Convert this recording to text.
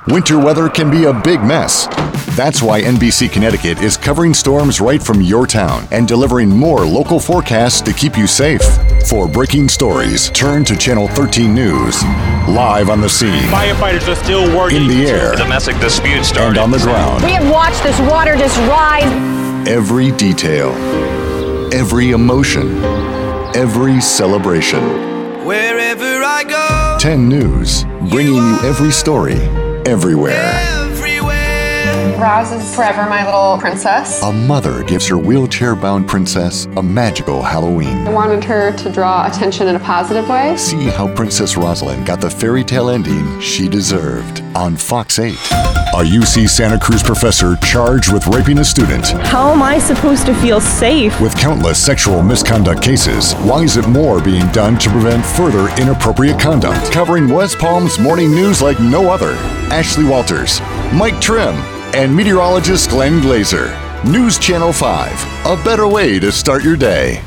Winter weather can be a big mess. That's why NBC Connecticut is covering storms right from your town and delivering more local forecasts to keep you safe. For breaking stories, turn to Channel 13 News. Live on the scene. Firefighters are still working. In the air. Domestic dispute started. And on the ground. We have watched this water just rise. Every detail. Every emotion. Every celebration. Wherever I go. 10 News, bringing you every story, everywhere. Roz is forever my little princess. A mother gives her wheelchair-bound princess a magical Halloween. I wanted her to draw attention in a positive way. See how Princess Rosalind got the fairy tale ending she deserved on Fox 8. A UC Santa Cruz professor charged with raping a student. How am I supposed to feel safe? With countless sexual misconduct cases, why is it more being done to prevent further inappropriate conduct? Covering West Palm's morning news like no other. Ashley Walters, Mike Trim, and meteorologist Glenn Glazer. News Channel 5, a better way to start your day.